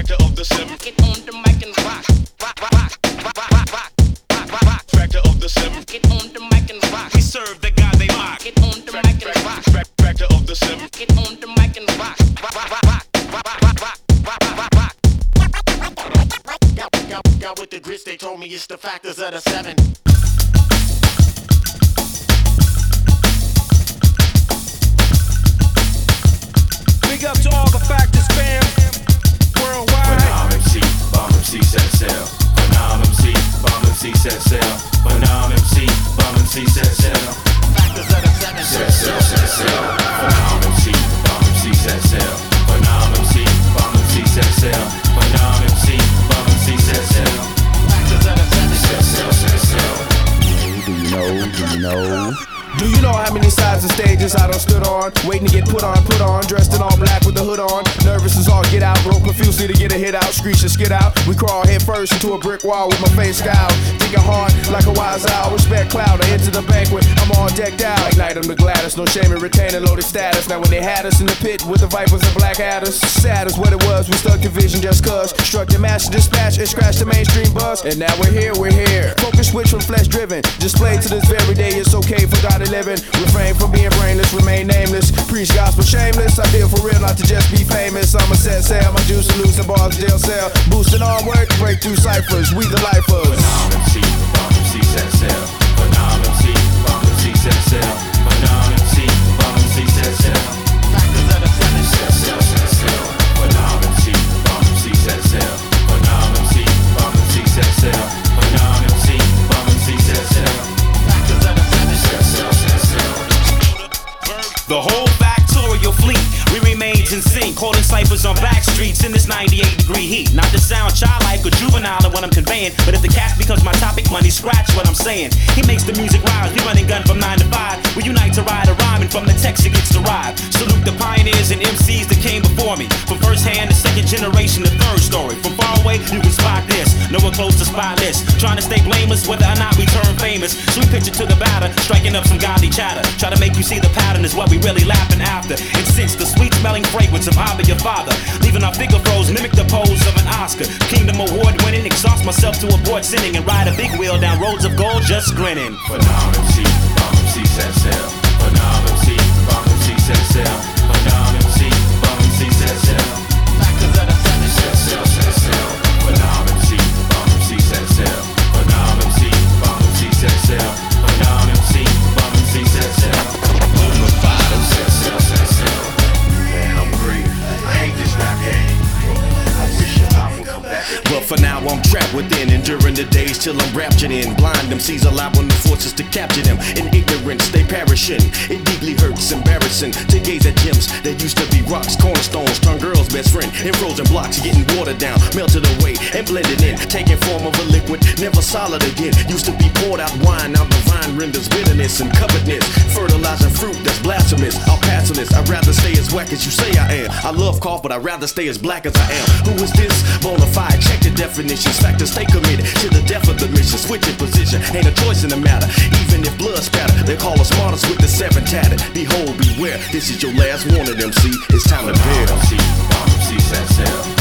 Factor of the seven. Get on the mic and rock. Factor of the seven. Get on the mic and rock. We serve the God they mock. Get on the mic and rock. Factor of the seven. Get on the mic and rock. Got with the grits, they told me it's the factors of the seven. Big up to all the factors, fam. Worldwide. Phenomenal MC, bomb MC set sail. Phenomenal MC, bomb MC set sail. Phenomenal MC, bomb MC set sail. Factors of the seven. Set sail, set sail. Phenomenal MC, bomb MC set sail. Phenomenal MC, bomb MC set sail. Phenomenal MC, bomb MC set sail. Factors of the seven. Set sail, set sail. Do you know? Do you know how many sides and stages I done stood on? Waiting to get put on, dressed in all black with the hood on. Nervous as all get out, broke profusely to get a hit out. Screech and skid out. We crawl head first into a brick wall with my face scowled. Thinking hard like a wise owl. Respect cloud, I enter the banquet, I'm all decked out. Like Night on the Gladys, no shame in retaining loaded status. Now when they had us in the pit with the vipers and black adders, sad as what it was, we stuck division just cuz. Struck the master dispatch and scratched the mainstream bus. And now we're here. Focus switch from flesh driven. Displayed to this very day, it's okay for God to living. Refrain from being brainless, remain nameless. Preach gospel shameless. I feel for real, not to just be famous. I'm a set sail, my juice and loose and bars jail cell. Boosting all work, breakthrough ciphers. We the lifers. Phenomenal MC, bomb MC set sail. Phenomenal MC, bomb MC set sail. Phenomenal MC, bomb MC set sail. Factors of the seven. Set sail, set sail. Phenomenal MC, bomb MC set sail. Phenomenal MC, bomb MC set sail. Phenomenal MC, bomb MC set sail. Factors of the seven. Set sail, set sail. The whole factorial fleet, we remains in sync, holding ciphers on back streets in this 98-degree heat. Not to sound childlike or juvenile in what I'm conveying, but if the cash becomes my topic, money scratch what I'm saying. He makes the music rise, we running gun from 9 to 5. We unite to ride a rhyme, and from the text it gets derived. Salute the pioneers and MCs that came before me. From first hand to second generation to third story. From far away, you can spot this. Nowhere close to spotless. Trying to stay blameless, whether or not we turn famous. So we pitch it to the batter, striking up some godly chatter. Try to make you see the pattern is what we really laughing after. And since the sweet smelling fragrance of Abba your father, leaving our figure froze, mimic the pose of an Oscar. Kingdom award winning, exhaust myself to avoid sinning and ride a big wheel down roads of gold just grinning. Phenomenal MC, bomb MC set sail. Phenomenal MC, bomb MC set sail. Phenomenal MC, bomb MC set sail. Factors of the seven. Set sail, set sail. Phenomenal MC, bomb MC set sail. Phenomenal MC, bomb MC set sail. Phenomenal MC, bomb MC set sail. Set sail, set sail. Man, I'm great. I hate this rap game. I wish your life would come back again. But for now I'm trapped within, enduring the days till I'm raptured in. Blind MCs allowing the forces to capture them. In ignorance they perishing. It deeply hurts, embarrassing to gaze at gems that used to be rocks, cornerstones, turn girls' best friend. In frozen blocks, getting watered down, melted away and blended in, taking form of a liquid, never solid again. Used to be poured out wine, now the vine renders bitterness and covetousness, fertilizing fruit that's blasphemous. I'll pass on this, I'd rather stay as whack as you say I am. I love cough, but I'd rather stay as black as I am. Who is this? Bonafide, check the definitions. Factors stay committed to the death of the mission. Switching position, ain't a choice in the matter. Even if blood spatter, they call us martyrs with the seven tattered. Behold, beware, this is your last warning, MC. It's time to bear. MC, bomb MC set sail.